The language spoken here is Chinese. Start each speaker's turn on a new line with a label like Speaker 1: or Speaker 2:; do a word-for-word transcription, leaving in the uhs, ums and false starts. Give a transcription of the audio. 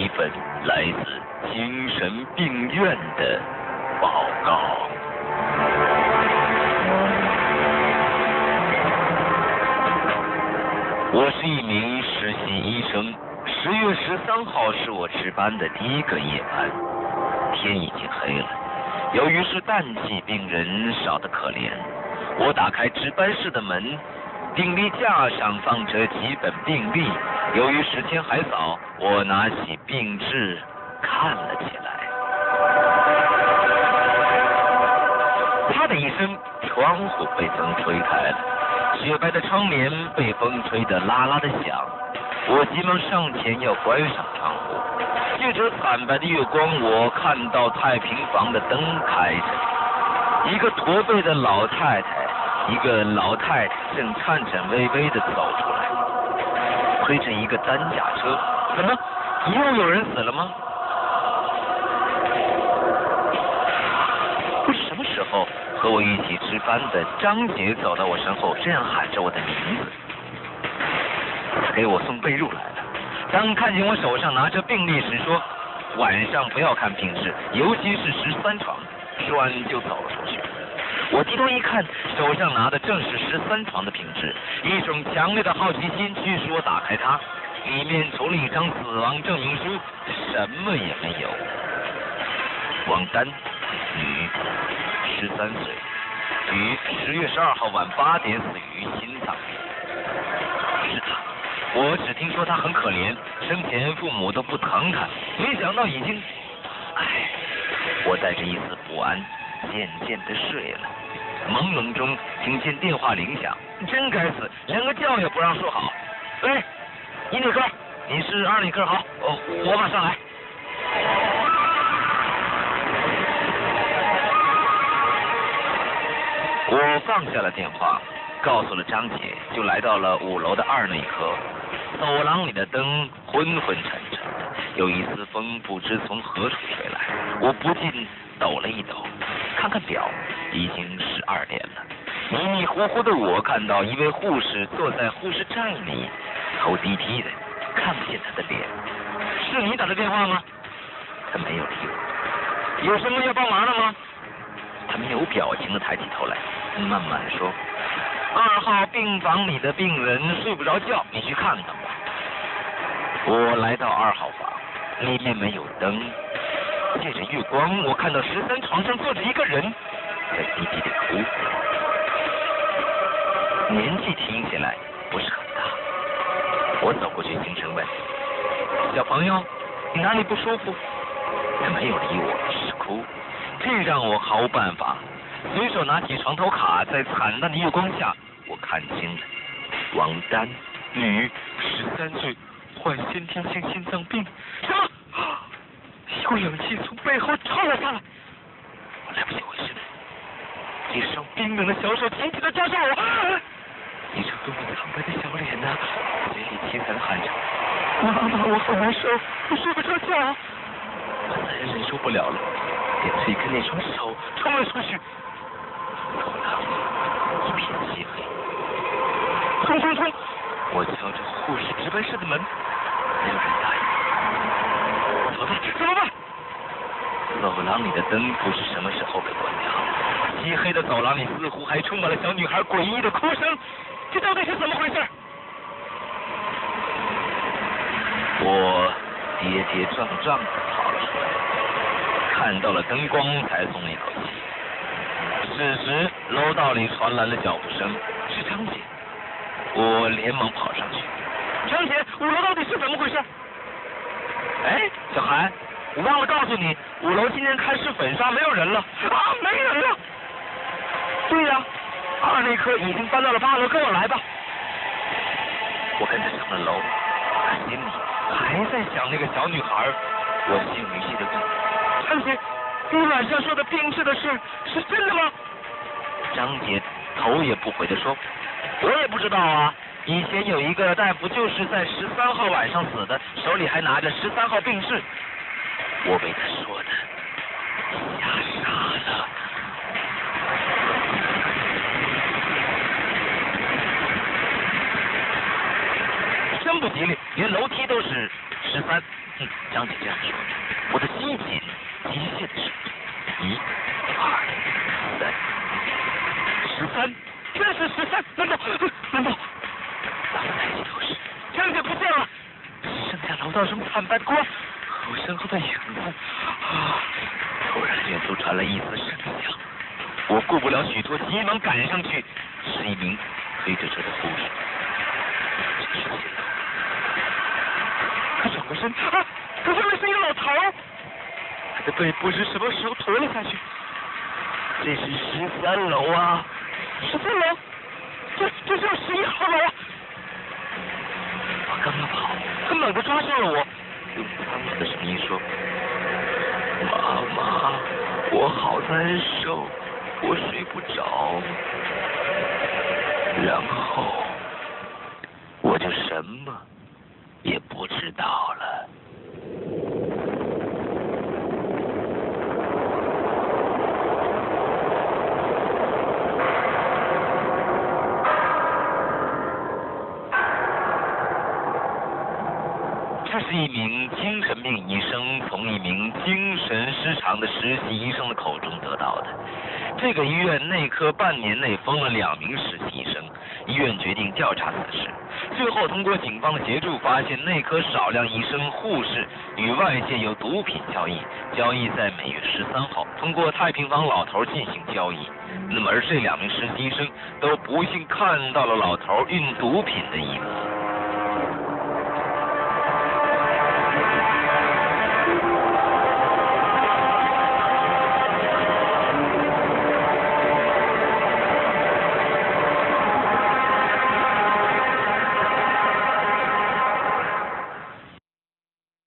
Speaker 1: 份来自精神病院的报告。我是一名实习医生，十月十三号是我值班的第一个夜班，天已经黑了。由于是淡季，病人少得可怜，我打开值班室的门，病历架上放着几本病历。由于时间还早，我拿起病志看了起来。啪的一声，窗户被风吹开了，雪白的窗帘被风吹得啦啦的响。我急忙上前要关上窗户，借着惨白的月光，我看到太平房的灯开着，一个驼背的老太太，一个老太太正颤颤巍巍地走出来，推着一个担架车。怎么，又有人死了吗？什么时候和我一起值班的张姐走到我身后，这样喊着我的名字？给我送被褥来了。当看见我手上拿着病历时，说晚上不要看病历，尤其是十三床。说完就走了出去。我低头一看，手上拿的正是十三床的病历，一种强烈的好奇心驱使我打开它，里面除了一张死亡证明书，什么也没有。王丹，女，十三岁，于十月十二号晚八点死于心脏病。是他。我只听说他很可怜，生前父母都不疼他，没想到已经……唉，我带着一丝不安，渐渐的睡了。朦胧中听见电话铃响，真该死，连个觉也不让说好。喂，一内科，你是二内科，好，我我马上来。我放下了电话，告诉了张姐，就来到了五楼的二内科。走廊里的灯昏昏沉沉的，有一丝风不知从何处吹来，我不禁抖了一抖，看看表，已经十二点了。迷迷糊糊的我看到一位护士坐在护士站里，头低低的，看不见他的脸。是你打的电话吗？他没有理我。有什么要帮忙的吗？他没有表情的抬起头来，慢慢的说，二号病房里的病人睡不着觉，你去看看吧。我来到二号房，里面没有灯，借着月光，我看到十三床上坐着一个人，在低低的哭。年纪听起来不是很大。我走过去轻声问，小朋友，你哪里不舒服？他没有理我，只是哭。这让我毫无办法，随手拿起床头卡，在惨淡的月光下，我看清了王丹，女，十三岁，患先天性心脏病。什么？有冷气从背后抄了下来，我来不及回身，一双冰冷的小手紧紧地抓住我，一张多么苍白的小脸呐，嘴里凄惨地喊着：“妈妈，我好难受，我睡不着觉。”我再也忍受不了了，便推开那双手，冲了出去。走廊里一片漆黑，冲冲冲！我敲着护士值班室的门，没有人答应。怎么办？怎么办？走廊里的灯不知什么时候被关掉，漆黑的走廊里似乎还充满了小女孩诡异的哭声。这到底是怎么回事？我跌跌撞撞地跑了出来，看到了灯光才松了一口气。此时楼道里传来了脚步声，是张姐。我连忙跑上去，张姐，五楼到底是怎么回事？哎，小韩，我忘了告诉你，五楼今天开始粉刷，没有人了啊，没人了。对呀、啊，二内科已经搬到了八楼，跟我来吧。我跟他上了楼，心里还在想那个小女孩。我心语气的问：“张姐，你晚上说的病逝的事是真的吗？”张姐头也不回的说：“我也不知道啊，以前有一个大夫就是在十三号晚上死的，手里还拿着十三号病逝。”我被他说的吓傻了。真不吉利，连楼梯都是十三。 嗯，张姐这样说着，我的心弦机械的升着，一、二、三，十三，真是十三！难道难道？老太太都是，张姐不见了，只剩下楼道中惨白光和我身后的影子。啊！突然，远处传来一丝声响，我顾不了许多，急忙赶上去，是一名推着车的护士。这是进来。他转过身，啊！可是那是一个老头，他的背不知什么时候驼了下去。这是十三楼啊！十三楼？这这是十一号楼啊！我刚要跑，他猛地抓住了我，用苍老的声音说：“妈妈，我好难受，我睡不着。”然后我就什么也不知道了。这是一名精神病医生从一名精神失常的实习医生的口中得到的。这个医院内科半年内封了两名实习医生，医院决定调查此事。最后通过警方的协助，发现内科少量医生、护士与外界有毒品交易，交易在每月十三号通过太平坊老头进行交易。那么而这两名实习医生都不幸看到了老头运毒品的一幕。